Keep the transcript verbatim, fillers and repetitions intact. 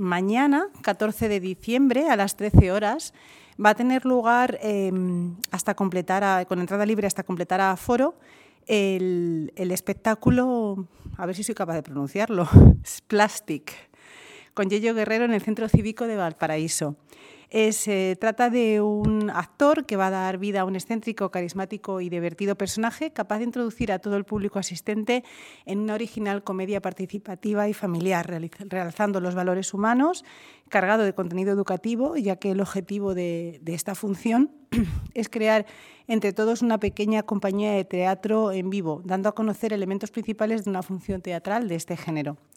mañana, catorce de diciembre, a las trece horas, va a tener lugar, eh, hasta completar a, con entrada libre hasta completar a aforo, el, el espectáculo, a ver si soy capaz de pronunciarlo, Splastic, con Yello Guerrero en el Centro Cívico de Valparaíso. Eh, se trata de un actor que va a dar vida a un excéntrico, carismático y divertido personaje capaz de introducir a todo el público asistente en una original comedia participativa y familiar, realzando los valores humanos, cargado de contenido educativo, ya que el objetivo de, de esta función es crear entre todos una pequeña compañía de teatro en vivo, dando a conocer elementos principales de una función teatral de este género.